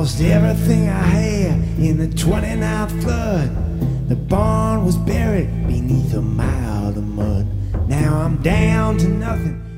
lost everything I had in the 29th flood. The barn was buried beneath a mile of mud. Now I'm down to nothing.